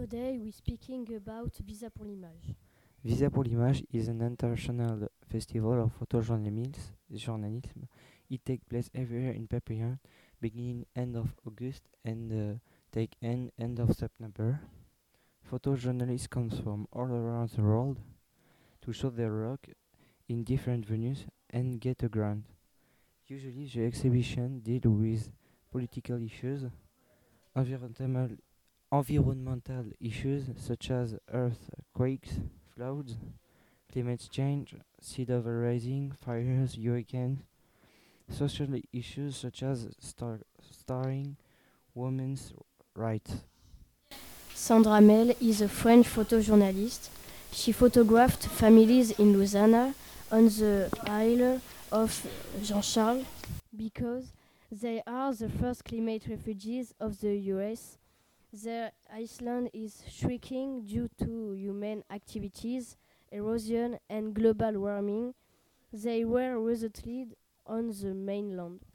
Today we're speaking about Visa pour l'image. Visa pour l'image is an international festival of photojournalism. It takes place every year in Papillon, beginning end of August and take end of September. Photojournalists come from all around the world to show their work in different venues and get a grant. Usually the exhibition deal with political issues, environmental issues such as earthquakes, floods, climate change, sea level rising, fires, hurricanes, social issues such as starring women's rights. Sandra Mel is a French photojournalist. She photographed families in Lausanne on the Isle of Jean-Charles because they are the first climate refugees of the US. Their island is shrinking due to human activities, erosion and global warming. They were resettled on the mainland.